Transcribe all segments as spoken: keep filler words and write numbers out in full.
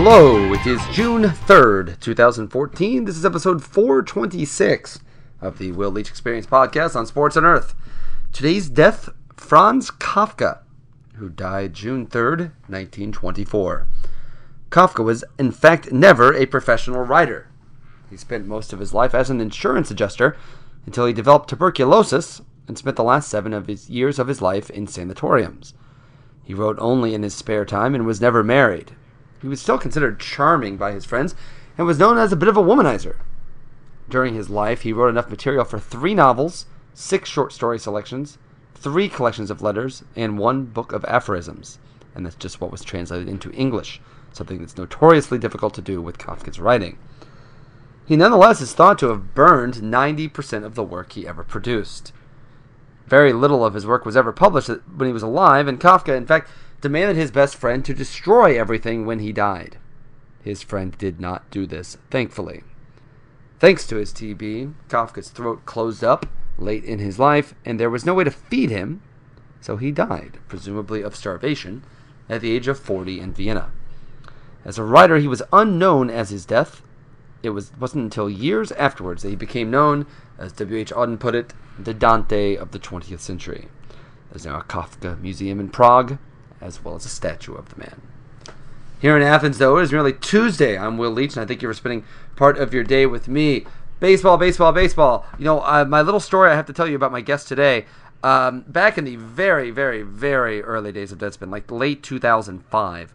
Hello, it is June third, twenty fourteen. This is episode four twenty-six of the Will Leitch Experience podcast on Sports on Earth. Today's death, Franz Kafka, who died June third, nineteen twenty-four. Kafka was, in fact, never a professional writer. He spent most of his life as an insurance adjuster until he developed tuberculosis and spent the last seven of his years of his life in sanatoriums. He wrote only in his spare time and was never married. He was still considered charming by his friends and was known as a bit of a womanizer. During his life, he wrote enough material for three novels, six short story selections, three collections of letters, and one book of aphorisms. And that's just what was translated into English, something that's notoriously difficult to do with Kafka's writing. He nonetheless is thought to have burned ninety percent of the work he ever produced. Very little of his work was ever published when he was alive, and Kafka, in fact, demanded his best friend to destroy everything when he died. His friend did not do this, thankfully. Thanks to his T B, Kafka's throat closed up late in his life, and there was no way to feed him, so he died, presumably of starvation, at the age of forty in Vienna. As a writer, he was unknown as his death. It was, wasn't until years afterwards that he became known, as W H Auden put it, the Dante of the twentieth century. There's now a Kafka museum in Prague, as well as a statue of the man. Here in Athens, though, it is merely Tuesday. I'm Will Leitch, and I thank you for spending part of your day with me. Baseball, baseball, baseball. You know, uh, my little story I have to tell you about my guest today. Um, back in the very, very, very early days of Deadspin, like late two thousand five,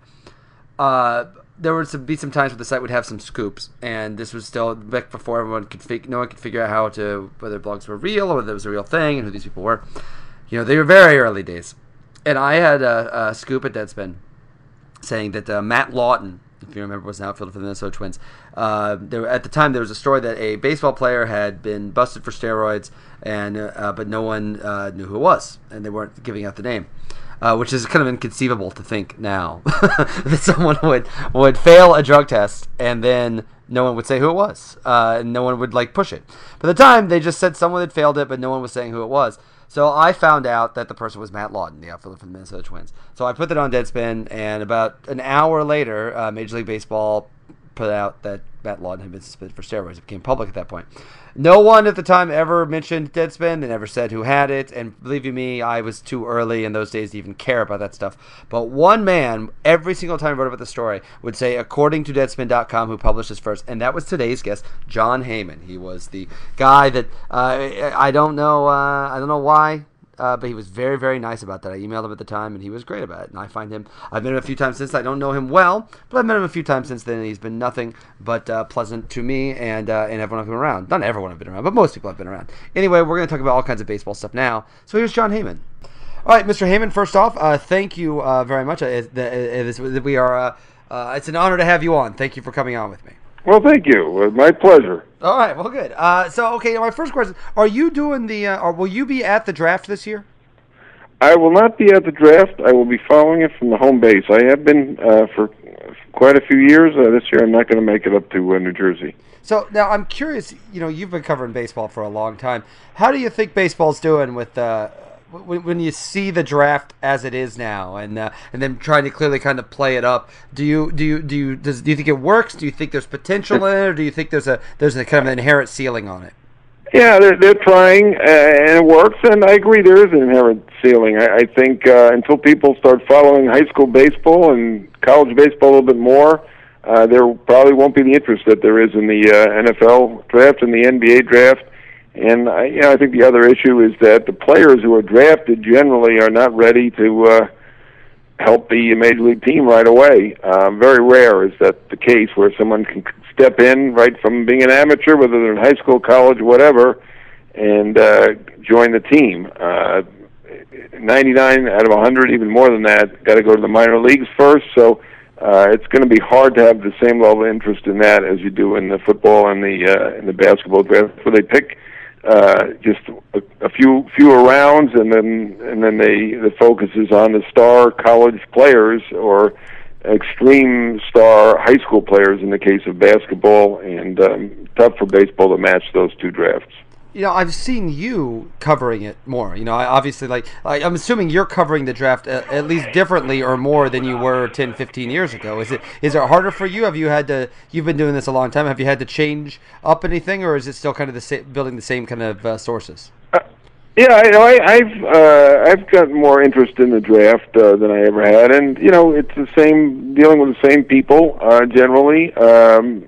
uh, there would be some times where the site would have some scoops, and this was still back before everyone could fig- no one could figure out how to whether blogs were real or whether it was a real thing and who these people were. You know, they were very early days. And I had a, a scoop at Deadspin saying that uh, Matt Lawton, if you remember, was an outfielder for the Minnesota Twins. Uh, there, at the time, there was a story that a baseball player had been busted for steroids, and uh, but no one uh, knew who it was, and they weren't giving out the name, uh, which is kind of inconceivable to think now that someone would would fail a drug test and then no one would say who it was, uh, and no one would like push it. By the time, they just said someone had failed it, but no one was saying who it was. So I found out that the person was Matt Lawton, the outfielder for the Minnesota Twins. So I put that on Deadspin, and about an hour later, uh, Major League Baseball put out that Matt Lawton had been suspended for steroids. It became public at that point. No one at the time ever mentioned Deadspin. They never said who had it. And believe you me, I was too early in those days to even care about that stuff. But one man, every single time I wrote about the story, would say, according to Deadspin dot com, who published this first. And that was today's guest, Jon Heyman. He was the guy that, uh, I don't know, uh, I don't know why. Uh, but he was very, very nice about that. I emailed him at the time, and he was great about it. And I find him, I've met him a few times since. I don't know him well, but I've met him a few times since then, and he's been nothing but uh, pleasant to me and uh, and everyone I've been around. Not everyone I've been around, but most people I've been around. Anyway, we're going to talk about all kinds of baseball stuff now. So here's Jon Heyman. All right, Mister Heyman, first off, uh, thank you uh, very much. Uh, uh, we are. Uh, uh, it's an honor to have you on. Thank you for coming on with me. Well, thank you. My pleasure. All right, well, good. Uh, so, okay, my first question, are you doing the, uh, or will you be at the draft this year? I will not be at the draft. I will be following it from the home base. I have been uh, for quite a few years. Uh, this year I'm not going to make it up to uh, New Jersey. So now I'm curious, you know, you've been covering baseball for a long time. How do you think baseball's doing with uh, when, when you see the draft as it is now, and uh, and then trying to clearly kind of play it up? Do you do you do you does do you think it works? Do you think there's potential in it, or do you think there's a there's a kind of an inherent ceiling on it? Yeah, they're, they're trying, uh, and it works, and I agree there is an inherent ceiling. I, I think uh, until people start following high school baseball and college baseball a little bit more, uh, there probably won't be the interest that there is in the uh, N F L draft and the N B A draft. And I, you know, I think the other issue is that the players who are drafted generally are not ready to uh, help the major league team right away. Uh, very rare is that the case where someone can step in right from being an amateur, whether they're in high school, college, whatever, and uh, join the team. Uh, ninety-nine out of one hundred, even more than that, got to go to the minor leagues first. So uh, it's going to be hard to have the same level of interest in that as you do in the football and the uh, in the basketball draft, where they pick uh, just a, a few fewer rounds, and then and then they the focus is on the star college players or extreme star high school players in the case of basketball, and um, tough for baseball to match those two drafts. You know, I've seen you covering it more. You know, I obviously, like, like I'm assuming you're covering the draft at, at least differently or more than you were ten, fifteen years ago. Is it is it harder for you? Have you had to, you've been doing this a long time, have you had to change up anything, or is it still kind of the same, building the same kind of uh, sources? Uh, yeah, I, know, I, I've uh, I've got more interest in the draft uh, than I ever had, and you know, it's the same, dealing with the same people uh, generally. Um,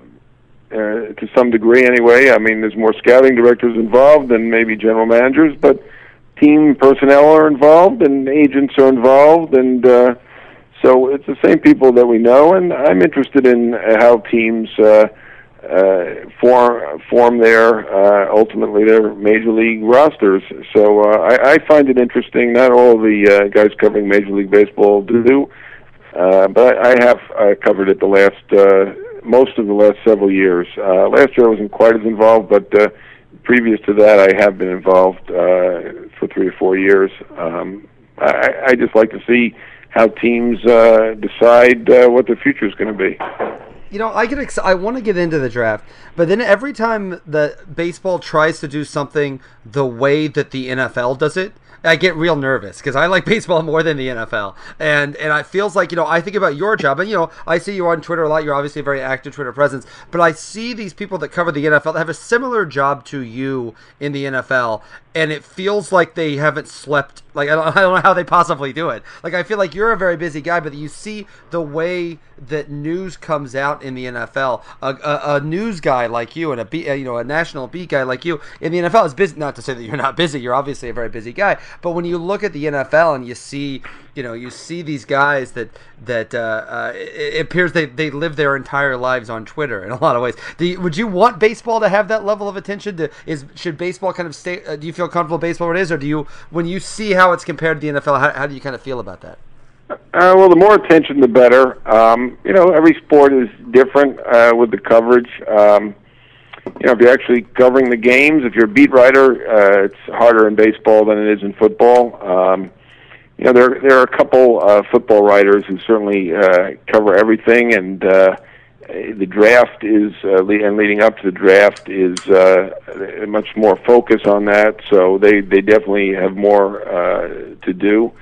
Uh, to some degree anyway. I mean, there's more scouting directors involved than maybe general managers, but team personnel are involved and agents are involved, and uh, so it's the same people that we know, and I'm interested in how teams uh, uh, form, form their, uh, ultimately their major league rosters. So uh, I, I find it interesting. Not all the uh, guys covering Major League Baseball do, uh, but I, I have uh, covered it the last uh, most of the last several years. Uh, last year I wasn't quite as involved, but uh, previous to that I have been involved uh, for three or four years. Um, I, I just like to see how teams uh, decide uh, what the future is going to be. You know, I get ex- I want to get into the draft, but then every time that baseball tries to do something the way that the N F L does it, I get real nervous because I like baseball more than the N F L, and and it feels like, you know, I think about your job, and you know, I see you on Twitter a lot. You're obviously a very active Twitter presence, but I see these people that cover the N F L that have a similar job to you in the N F L, and it feels like they haven't slept. Like I don't, I don't know how they possibly do it. Like I feel like you're a very busy guy, but you see the way that news comes out in the N F L. A, a, a news guy like you and a beat, you know, a national beat guy like you in the N F L is busy. Not to say that you're not busy. You're obviously a very busy guy. But when you look at the N F L and you see, you know, you see these guys that that uh, uh, it, it appears they, they live their entire lives on Twitter in a lot of ways. Do you, would you want baseball to have that level of attention? To, is should baseball kind of stay? Uh, do you feel comfortable baseball where it is, or do you, when you see how it's compared to the N F L, how, how do you kind of feel about that? Uh, well, the more attention, the better. Um, you know, every sport is different uh, with the coverage. Um, you know, if you're actually covering the games, if you're a beat writer, uh, it's harder in baseball than it is in football. Um, you know, there there are a couple uh, football writers who certainly uh, cover everything, and uh, the draft is, uh, le- and leading up to the draft is uh, much more focus on that. So they, they definitely have more uh, to do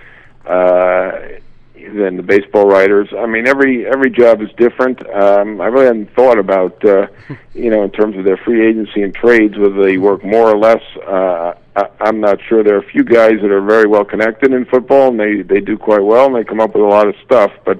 uh, than the baseball writers. I mean, every every job is different. Um, I really hadn't thought about, uh, you know, in terms of their free agency and trades, whether they work more or less. Uh, I, I'm not sure. There are a few guys that are very well connected in football, and they, they do quite well, and they come up with a lot of stuff. But,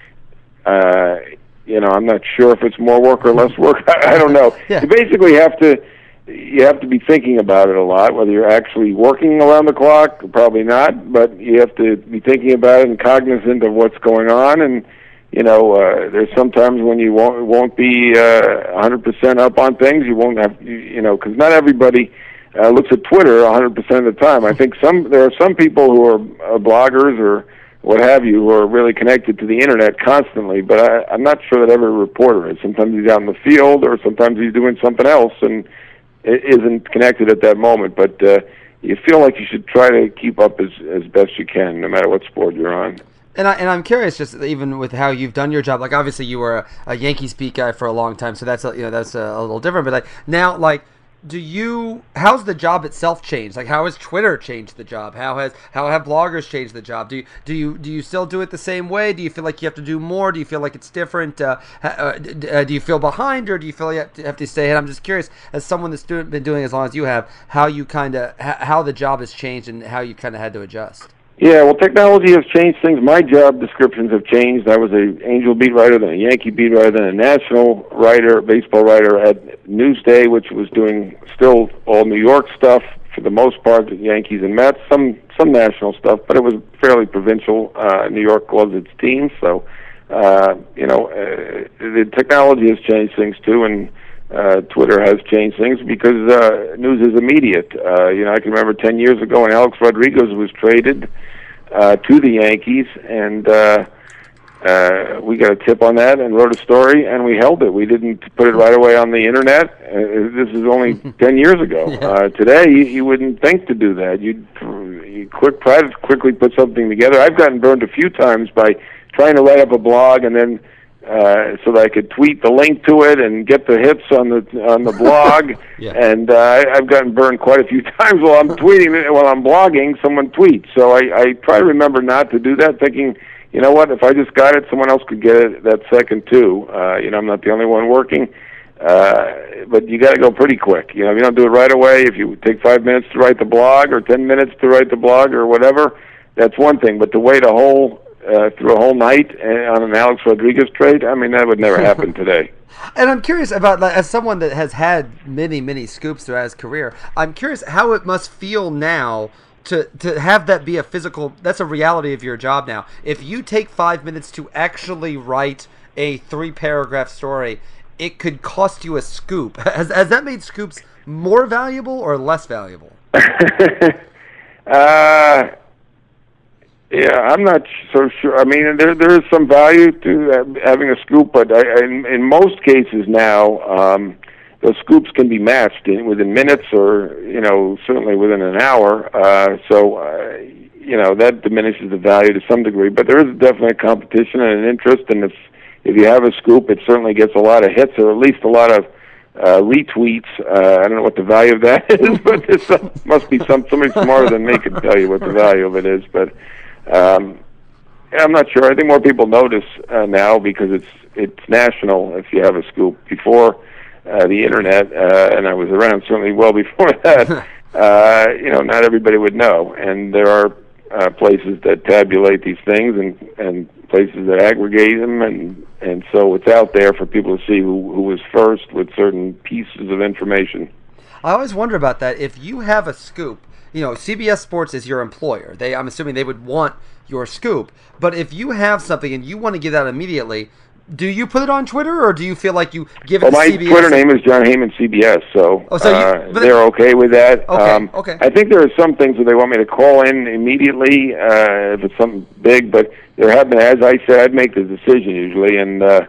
uh, you know, I'm not sure if it's more work or less work. I, I don't know. Yeah. You basically have to you have to be thinking about it a lot, whether you're actually working around the clock, probably not, but you have to be thinking about it and cognizant of what's going on. And, you know, uh, there's sometimes when you won't, won't be uh, one hundred percent up on things. You won't have, you, you know, because not everybody uh, looks at Twitter one hundred percent of the time. I think some there are some people who are uh, bloggers or what have you, who are really connected to the internet constantly, but I, I'm not sure that every reporter is. Sometimes he's out in the field, or sometimes he's doing something else, and it isn't connected at that moment. But uh, you feel like you should try to keep up as as best you can, no matter what sport you're on. And I and I'm curious, just even with how you've done your job. Like, obviously, you were a, a Yankees beat guy for a long time, so that's a, you know that's a, a little different. But like now, like. Do you? How's the job itself changed? Like, how has Twitter changed the job? How has how have bloggers changed the job? Do you do you do you still do it the same way? Do you feel like you have to do more? Do you feel like it's different? Uh, uh, do you feel behind, or do you feel you have to, have to stay ahead? I'm just curious, as someone that's do, been doing it as long as you have, how you kind of how the job has changed and how you kind of had to adjust. Yeah, well, technology has changed things. My job descriptions have changed. I was an Angel beat writer, then a Yankee beat writer, then a national writer, baseball writer at Newsday, which was doing still all New York stuff for the most part, the Yankees and Mets, some some national stuff, but it was fairly provincial. Uh, New York loves its team, so, uh, you know, uh, the technology has changed things too, and Uh, Twitter has changed things because uh, news is immediate. Uh, you know, I can remember ten years ago when Alex Rodriguez was traded uh, to the Yankees, and uh, uh, we got a tip on that and wrote a story, and we held it. We didn't put it right away on the internet. Uh, this is only ten years ago. Yeah. Uh, today, you, you wouldn't think to do that. You'd you quick, try to quickly put something together. I've gotten burned a few times by trying to write up a blog and then uh, so that I could tweet the link to it and get the hits on the on the blog. Yeah. And uh, I- I've gotten burned quite a few times while I'm tweeting it. While I'm blogging, someone tweets. So I, I try to remember not to do that, thinking, you know what, if I just got it, someone else could get it that second too. Uh, you know, I'm not the only one working. Uh, but you got to go pretty quick. You know, if you don't do it right away, if you take five minutes to write the blog or ten minutes to write the blog or whatever, that's one thing. But to wait a whole uh, through a whole night on an Alex Rodriguez trade, I mean, that would never happen today. And I'm curious about, like, as someone that has had many, many scoops throughout his career, I'm curious how it must feel now to to have that be a physical, that's a reality of your job now. If you take five minutes to actually write a three-paragraph story, it could cost you a scoop. Has, has that made scoops more valuable or less valuable? uh, yeah, I'm not so sure. I mean, there there is some value to having a scoop, but I, in, in most cases now, um, those scoops can be matched in, within minutes, or you know, certainly within an hour. Uh, so, uh, you know, that diminishes the value to some degree. But there is definitely a competition and an interest, and if if you have a scoop, it certainly gets a lot of hits, or at least a lot of uh, retweets. Uh, I don't know what the value of that is, but there some, must be some somebody smarter than me could tell you what the value of it is. But um, yeah, I'm not sure. I think more people notice uh, now because it's it's national. If you have a scoop before uh, the internet, uh, and I was around certainly well before that, uh, you know, not everybody would know, and there are uh, places that tabulate these things and and places that aggregate them, and and so it's out there for people to see who, who was first with certain pieces of information. I always wonder about that. If you have a scoop, you know, C B S Sports is your employer. They, I'm assuming they would want your scoop. But if you have something and you want to give that immediately, do you put it on Twitter, or do you feel like you give it well, to my C B S? Twitter name is John Heyman C B S, so, oh, so you, uh, but they're okay with that. Okay, um, okay. I think there are some things that they want me to call in immediately uh, if it's something big, but there have been, as I said, I'd make the decision usually, and uh,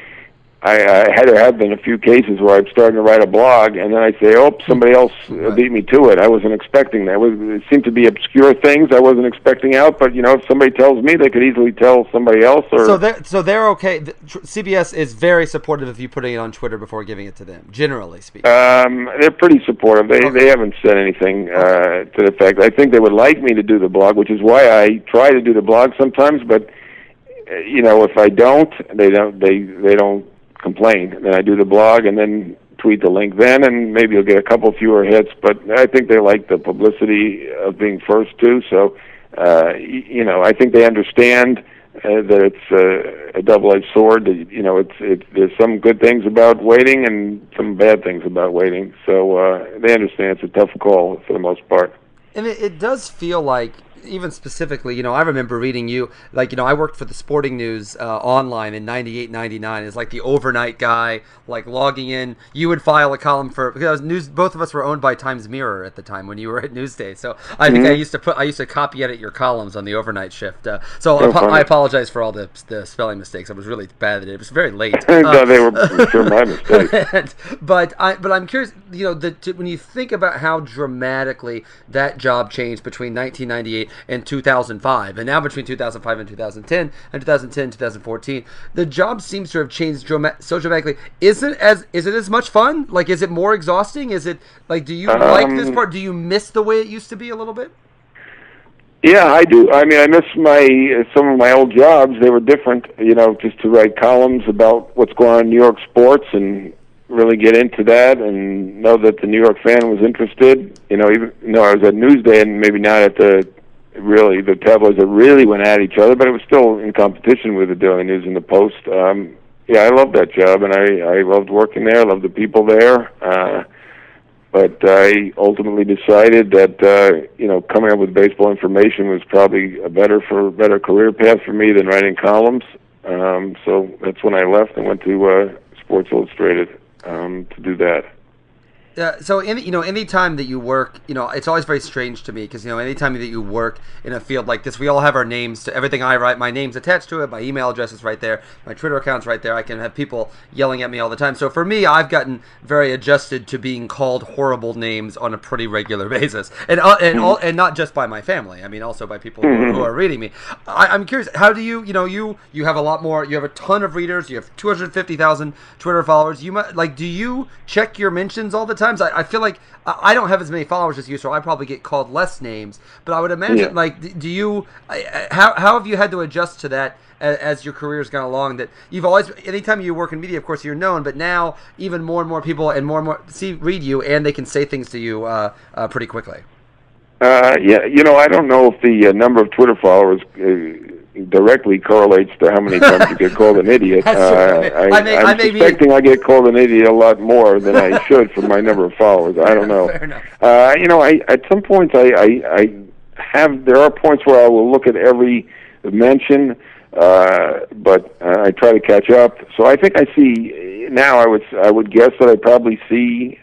I, I had there have been a few cases where I'm starting to write a blog, and then I say, "Oh, somebody else Right. beat me to it." I wasn't expecting that. It, was, it seemed to be obscure things I wasn't expecting out, but you know, if somebody tells me, they could easily tell somebody else. Or So they're so they're okay. The, tr- C B S is very supportive of you putting it on Twitter before giving it to them. Generally speaking, Um, they're pretty supportive. They Okay. they haven't said anything uh, to the effect. I think they would like me to do the blog, which is why I try to do the blog sometimes. But uh, you know, if I don't, they don't they they don't complain. Then I do the blog and then tweet the link then, and maybe you'll get a couple fewer hits. But I think they like the publicity of being first too. So uh, y- you know, I think they understand. Uh, that it's uh, a double-edged sword. That, you know, it's it's there's some good things about waiting and some bad things about waiting. So uh, they understand it's a tough call for the most part. and it, it does feel like, even specifically, you know, I remember reading you, like, you know, I worked for the Sporting News uh, online in ninety-eight, ninety-nine as like the overnight guy, like logging in. You would file a column for, because I was news, both of us were owned by Times Mirror at the time when you were at Newsday. So I think Mhm. I used to put, I used to copy edit your columns on the overnight shift. Uh, so So apo- funny. I apologize for all the, the spelling mistakes. I was really bad at it. It was very late. no, Uh, they were sure my mistake. and- but I but I'm curious, you know, the, to, when you think about how dramatically that job changed between nineteen ninety-eight and two thousand five, and now between two thousand five and two thousand ten, and two thousand ten, two thousand fourteen, the job seems to have changed drama- so dramatically. Is it as is it as much fun? Like, is it more exhausting? Is it like, do you like this Um, part? Do you miss the way it used to be a little bit? Yeah, I do. I mean, I miss my uh, some of my old jobs. They were different, you know, just to write columns about what's going on in New York sports and really get into that and know that the New York fan was interested. You know, even though I was at Newsday and maybe not at the really the tabloids that really went at each other, but it was still in competition with the Daily News and the Post. Um, yeah, I loved that job, and I I loved working there. I loved the people there. Uh, But I ultimately decided that uh, you know, coming up with baseball information was probably a better for better career path for me than writing columns. Um, so that's when I left and went to uh, Sports Illustrated um, to do that. Uh, so, any, you know, anytime that you work, you know, it's always very strange to me because, you know, anytime that you work in a field like this, we all have our names to everything I write. My name's attached to it. My email address is right there. My Twitter account's right there. I can have people yelling at me all the time. So for me, I've gotten very adjusted to being called horrible names on a pretty regular basis, and uh, and all, and not just by my family. I mean, also by people who, who are reading me. I, I'm curious, how do you, you know, you you have a lot more. You have a ton of readers. You have two hundred fifty thousand Twitter followers. You might like, do you check your mentions all the time? I, I feel like I don't have as many followers as you, so I probably get called less names. But I would imagine, yeah. like, do you? How how have you had to adjust to that as, as your career's gone along? That you've always, anytime you work in media, of course, you're known. But now, even more and more people and more and more see read you, and they can say things to you uh, uh, pretty quickly. Uh, yeah, you know, I don't know if the uh, number of Twitter followers Uh, directly correlates to how many times you get called an idiot. Uh, I, I may, I'm I may suspecting be... I get called an idiot a lot more than I should for my number of followers. I don't know. Fair enough. Uh, you know, I, at some points I, I, I have, there are points where I will look at every mention, uh, but uh, I try to catch up. So I think I see, now I would, I would guess that I probably see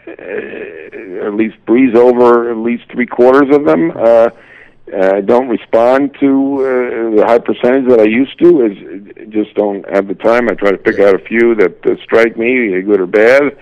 uh, at least breeze over at least three quarters of them. Uh, I uh, don't respond to uh, the high percentage that I used to. Is just don't have the time. I try to pick out a few that uh, strike me, good or bad.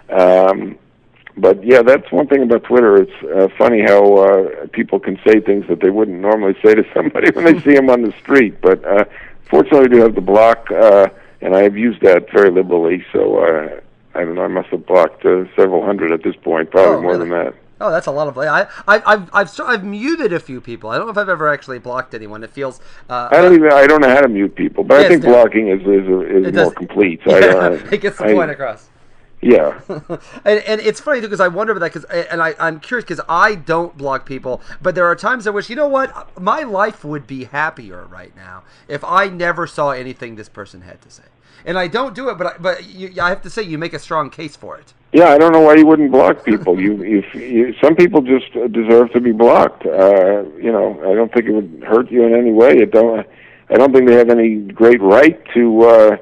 Um, but yeah, that's one thing about Twitter. It's uh, funny how uh, people can say things that they wouldn't normally say to somebody when they see them on the street. But uh, fortunately, I do have the block, uh, and I have used that very liberally. So uh, I don't know. I must have blocked uh, several hundred at this point, probably oh, more really? than that. Oh, that's a lot of. I, I, I've, I've, I've muted a few people. I don't know if I've ever actually blocked anyone. It feels. Uh, I don't even. I don't know how to mute people, but yeah, I think blocking is is, is more does, complete. Yeah, I, uh, it gets the I, point across. Yeah, and, and it's funny because I wonder about that because and I I'm curious because I don't block people, but there are times I wish, you know what, my life would be happier right now if I never saw anything this person had to say, and I don't do it, but I, but you, I have to say you make a strong case for it. Yeah, I don't know why you wouldn't block people. You, if you, some people just deserve to be blocked. Uh, you know, I don't think it would hurt you in any way. It don't. I don't think they have any great right to uh,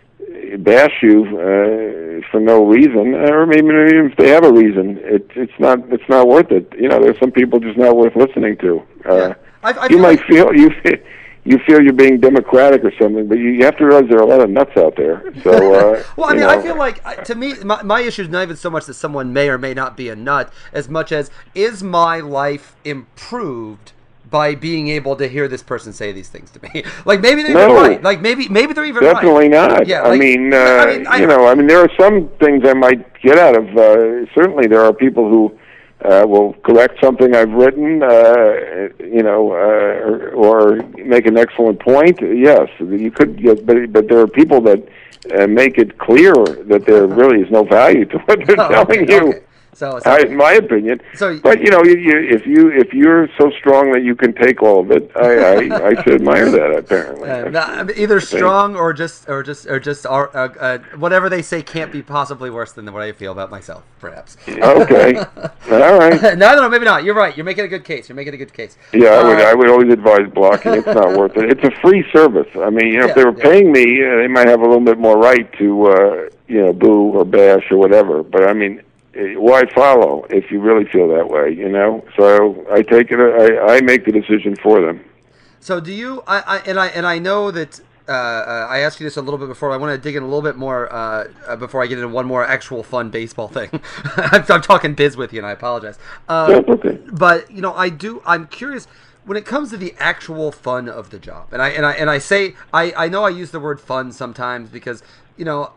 bash you uh, for no reason, or maybe even if they have a reason, it, it's not. It's not worth it. You know, there's some people just not worth listening to. Uh, yeah. I, I you might like... feel you. You feel you're being democratic or something, but you, you have to realize there are a lot of nuts out there. So, uh, well, I mean, know. I feel like, to me, my, my issue is not even so much that someone may or may not be a nut, as much as, is my life improved by being able to hear this person say these things to me? Like, maybe they're no, even right. Like, maybe maybe they're even definitely right. Definitely not. Yeah, I like, mean, uh, I mean I, you know, I mean, there are some things I might get out of. Uh, certainly, there are people who Uh, will correct something I've written, uh, you know, uh, or, or make an excellent point. Yes, you could, get, but but there are people that uh, make it clear that there really is no value to what they're oh, telling okay, you. Okay. So, so I, in my opinion, so, but you know, you, you, if you if you're so strong that you can take all of it, I I, I should admire that. Apparently, uh, not, either strong or just or just or just uh, uh, whatever they say can't be possibly worse than what I feel about myself, perhaps. Okay, all right. no, no, no, maybe not. You're right. You're making a good case. You're making a good case. Yeah, I would uh, I would always advise blocking. It's not worth it. It's a free service. I mean, you know, yeah, if they were yeah. paying me, uh, they might have a little bit more right to uh, you know, boo or bash or whatever. But I mean, why follow if you really feel that way, you know? So I take it, I, I make the decision for them. So do you, I, I and I and I know that uh, uh, I asked you this a little bit before. I want to dig in a little bit more uh, uh, before I get into one more actual fun baseball thing. I'm, I'm talking biz with you, and I apologize. Um, That's okay. But, you know, I do, I'm curious, when it comes to the actual fun of the job, and I and I, and I say, I, I know I use the word fun sometimes because, you know,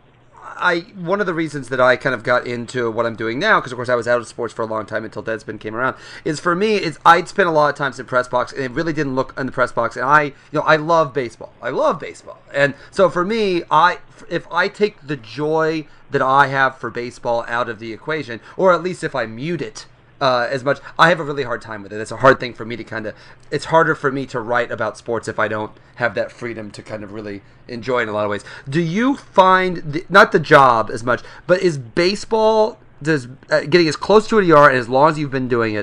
I one of the reasons that I kind of got into what I'm doing now, because of course I was out of sports for a long time until Deadspin came around, is for me is I'd spent a lot of times in press box and it really didn't look in the press box, and I you know I love baseball, I love baseball, and so for me, I if I take the joy that I have for baseball out of the equation, or at least if I mute it. Uh, as much, I have a really hard time with it. It's a hard thing for me to kind of. It's harder for me to write about sports if I don't have that freedom to kind of really enjoy it in a lot of ways. Do you find the, not the job as much, but is baseball does uh, getting as close to it you are, and as long as you've been doing it,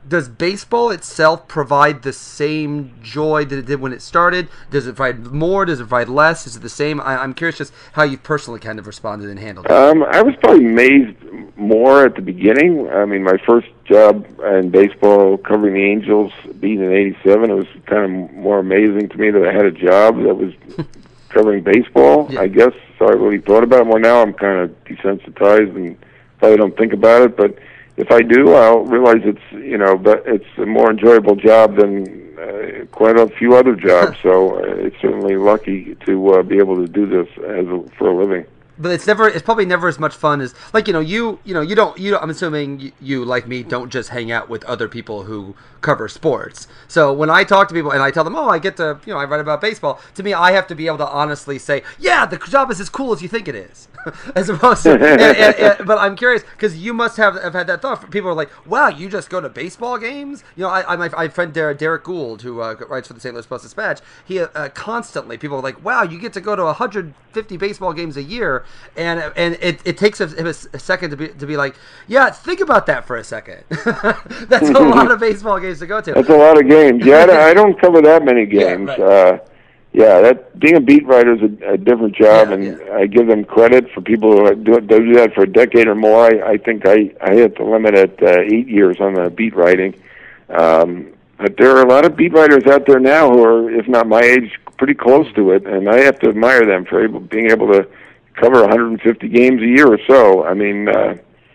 does baseball itself provide the same joy that it did when it started? Does it provide more? Does it provide less? Is it the same? I, I'm curious just how you personally kind of responded and handled it. Um, I was probably amazed more at the beginning. I mean, my first job in baseball, covering the Angels, being in eighty-seven, it was kind of more amazing to me that I had a job that was covering baseball, yeah. I guess. So I really thought about it more. Now I'm kind of desensitized and probably don't think about it, but if I do, I'll realize it's, you know, but it's a more enjoyable job than uh, quite a few other jobs. So uh, it's certainly lucky to uh, be able to do this as a, for a living. But it's never. It's probably never as much fun as, like, you know, you you know you don't you. Don't, I'm assuming you, you like me don't just hang out with other people who cover sports. So when I talk to people and I tell them, oh, I get to, you know, I write about baseball. To me, I have to be able to honestly say, yeah, the job is as cool as you think it is, as opposed to. and, and, and, but I'm curious because you must have, have had that thought. People are like, wow, you just go to baseball games. You know, I, I my, my friend Derek, Derek Gould, who uh, writes for the Saint Louis Post-Dispatch, he uh, constantly people are like, wow, you get to go to one hundred fifty baseball games a year. And and it, it takes him a, a second to be to be like, yeah, think about that for a second. That's a lot of baseball games to go to. That's a lot of games. Yeah, I don't, I don't cover that many games. Yeah, right. uh, yeah that being a beat writer is a, a different job, yeah, and yeah. I give them credit for people who do, do that for a decade or more. I, I think I, I hit the limit at uh, eight years on the beat writing. Um, but there are a lot of beat writers out there now who are, if not my age, pretty close to it, and I have to admire them for able, being able to cover one hundred fifty games a year or so. I mean, uh,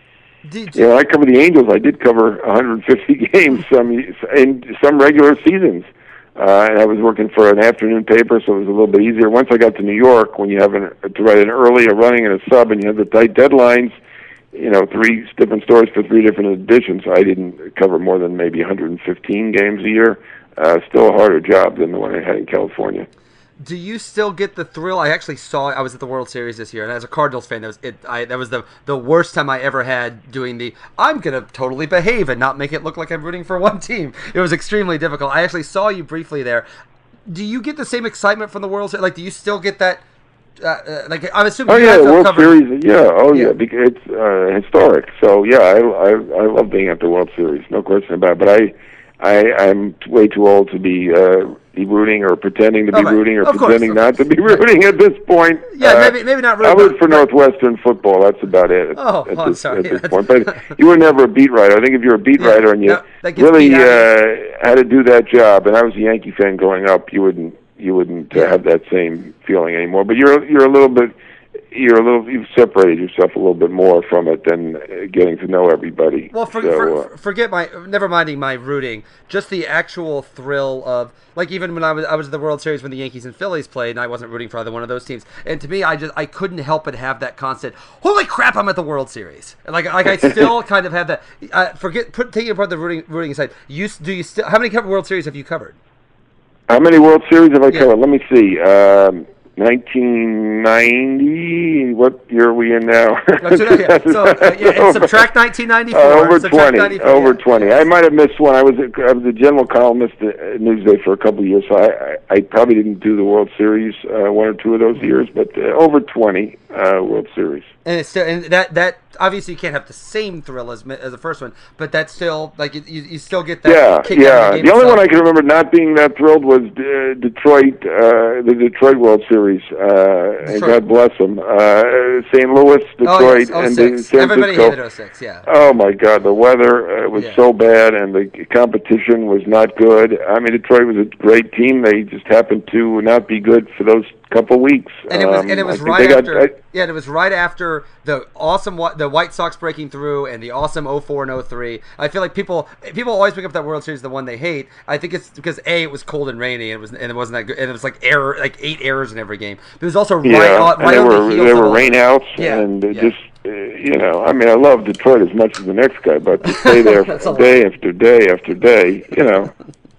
did you know, I covered the Angels. I did cover one hundred fifty games some in some regular seasons. Uh, and I was working for an afternoon paper, so it was a little bit easier. Once I got to New York, when you have an, to write an early, a running, and a sub, and you have the tight deadlines, you know, three different stories for three different editions. I didn't cover more than maybe one hundred fifteen games a year. Uh, still a harder job than the one I had in California. Do you still get the thrill? I actually saw. I was at the World Series this year, and as a Cardinals fan, that was it. I, that was the the worst time I ever had doing the. I'm gonna totally behave and not make it look like I'm rooting for one team. It was extremely difficult. I actually saw you briefly there. Do you get the same excitement from the World Series? Like, do you still get that? Uh, uh, like, I'm assuming. Oh you yeah, the World cover... Series. Yeah. Oh yeah, yeah because it's uh, historic. So yeah, I, I I love being at the World Series. No question about it. But I. I, I'm way too old to be uh, be rooting or pretending to be oh, right. rooting or of pretending course, not to be rooting at this point. Yeah, uh, maybe maybe not rooting. I root for but... Northwestern football. That's about it. At, oh, at oh this, I'm sorry. At this point. But you were never a beat writer. I think if you're a beat yeah, writer and you no, really uh, had to do that job, and I was a Yankee fan growing up, you wouldn't you wouldn't uh, yeah. have that same feeling anymore. But you're you're a little bit. You're a little. You've separated yourself a little bit more from it than getting to know everybody. Well, for, so, for, uh, forget my. Never minding my rooting. Just the actual thrill of, like, even when I was I was at the World Series when the Yankees and Phillies played, and I wasn't rooting for either one of those teams. And to me, I just I couldn't help but have that constant. Holy crap! I'm at the World Series. Like like I still kind of have that. Uh, forget put taking apart the rooting rooting aside. You do you still how many World Series have you covered? How many World Series have I yeah. covered? Let me see. Um, nineteen ninety. What year are we in now? Oh, so, yeah. so uh, yeah, and subtract nineteen ninety-four. Uh, over subtract twenty. Over yeah. twenty. I might have missed one. I was a, I was a general columnist at Newsday for a couple of years, so I, I, I probably didn't do the World Series uh, one or two of those years, but uh, over twenty uh, World Series. And it's still and that that obviously you can't have the same thrill as as the first one, but that's still like you you still get that. Yeah, kick yeah. Out of the, the only itself. one I can remember not being that thrilled was uh, Detroit, uh, the Detroit World Series. Uh, and God bless them. Uh, Saint Louis, Detroit, oh, yes. and San Francisco. Everybody hated oh six, yeah. Oh my God, the weather uh, was yeah. so bad, and the competition was not good. I mean, Detroit was a great team. They just happened to not be good for those couple weeks. And it was um, and it was right after got, I, yeah, and it was right after the awesome the White Sox breaking through and the awesome oh four and oh three. I feel like people people always pick up that World Series the one they hate. I think it's because A, it was cold and rainy and it was and it wasn't that good and it was like error like eight errors in every game. But it was also yeah, right on right they on were, the heels There were of rainouts yeah, and yeah. just uh, you know, I mean, I love Detroit as much as the next guy, but to stay there day after day after day, you know,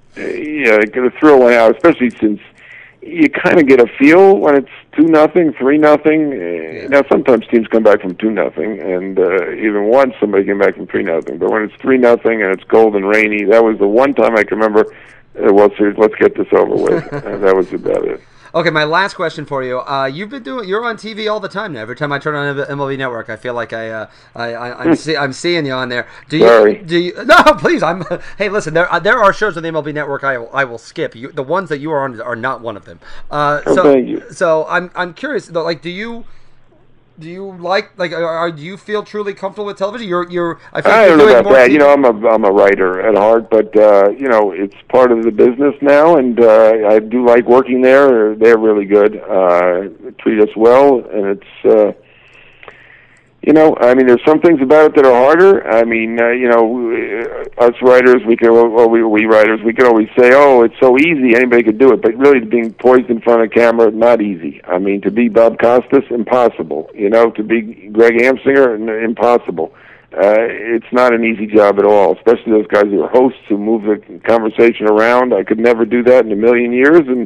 yeah, the thrill went out, especially since you kind of get a feel when it's two nothing, three nothing. Yeah. Now sometimes teams come back from two nothing, and uh, even once somebody came back from three nothing. But when it's three nothing and it's cold and rainy, that was the one time I can remember. Uh, well, series, let's get this over with. And that was about it. Okay, my last question for you. Uh, you've been doing. You're on T V all the time now. Every time I turn on M L B Network, I feel like I, uh, I, I I'm, see, I'm seeing you on there. Do you? Sorry. Do you? No, please. I'm. Hey, listen. There, uh, there are shows on the M L B Network I will, I will skip. You, the ones that you are on are not one of them. Uh, Oh, so, thank you. so I'm, I'm curious. Though, like, do you? Do you like like are, are do you feel truly comfortable with television? You're you're I, feel I you're don't know doing about more that. T V. You know, I'm a I'm a writer at heart, but uh, you know, it's part of the business now, and uh, I do like working there. They're really good, uh, treat us well, and it's uh, you know, I mean, there's some things about it that are harder. I mean, uh, you know, we, uh, us writers, we can, well, we we writers, we can always say, oh, it's so easy, anybody could do it, but really, being poised in front of camera, not easy. I mean, to be Bob Costas, impossible. You know, to be Greg Amsinger, n- impossible. Uh, it's not an easy job at all, especially those guys who are hosts who move the conversation around. I could never do that in a million years, and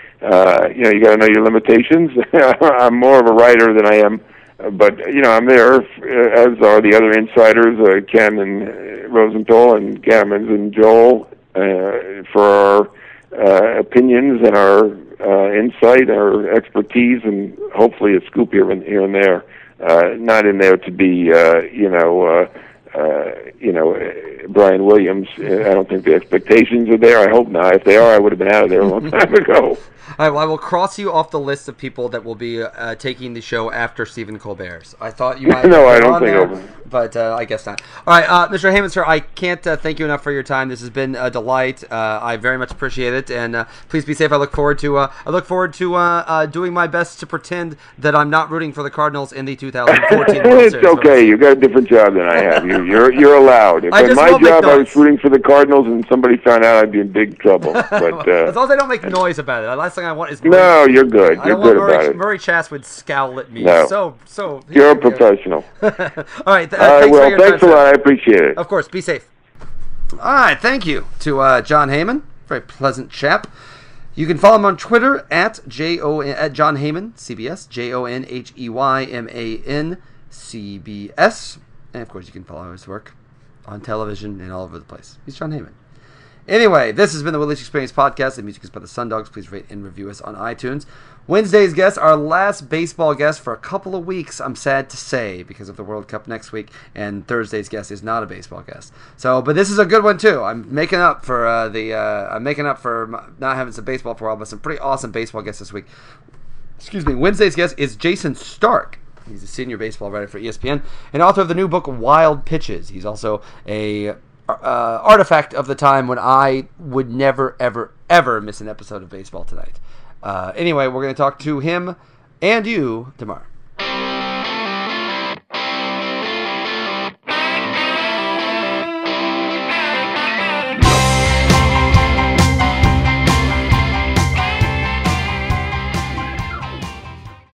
uh, you know, you got to know your limitations. I'm more of a writer than I am. Uh, But, you know, I'm there, uh, as are the other insiders, uh, Ken and uh, Rosenthal and Gammons and Joel, uh, for our uh, opinions and our uh, insight, our expertise, and hopefully a scoop here and, here and there. Uh, not in there to be, uh, you know, uh, uh, you know, uh, Brian Williams. Uh, I don't think the expectations are there. I hope not. If they are, I would have been out of there a long time ago. All right, well, I will cross you off the list of people that will be uh, taking the show after Stephen Colbert's. I thought you might. No, I get don't on think there, of- but uh, I guess not. All right, uh, Mister Heyman, sir, I can't uh, thank you enough for your time. This has been a delight. Uh, I very much appreciate it, and uh, please be safe. I look forward to. Uh, I look forward to uh, uh, doing my best to pretend that I'm not rooting for the Cardinals in the two thousand fourteen World It's Series. okay. You got a different job than I have. You, you're you're allowed. If I in just my won't make job I was noise. rooting for the Cardinals and somebody found out, I'd be in big trouble. But as uh, long as I don't make noise about it. The last thing I want is Murray, no, you're good. I You're don't good want about Murray, it. Murray Chass would scowl at me. No. So so. You're a professional. All right. Th- All right. thanks Well, for your thanks time, a lot. sir. I appreciate it. Of course. Be safe. All right. Thank you to uh, John Heyman. Very pleasant chap. You can follow him on Twitter at J O at John Heyman C B S J O N H E Y M A N C B S, and of course you can follow his work on television and all over the place. He's John Heyman. Anyway, this has been the Will Leitch Experience podcast. The music is by the Sundogs. Please rate and review us on iTunes. Wednesday's guest, our last baseball guest for a couple of weeks, I'm sad to say, because of the World Cup next week, and Thursday's guest is not a baseball guest. So, but this is a good one too. I'm making up for uh, the uh, I'm making up for not having some baseball for a while, but some pretty awesome baseball guests this week. Excuse me. Wednesday's guest is Jason Stark. He's a senior baseball writer for E S P N and author of the new book Wild Pitches. He's also a uh, artifact of the time when I would never, ever, ever miss an episode of Baseball Tonight. Uh, anyway, we're going to talk to him and you tomorrow.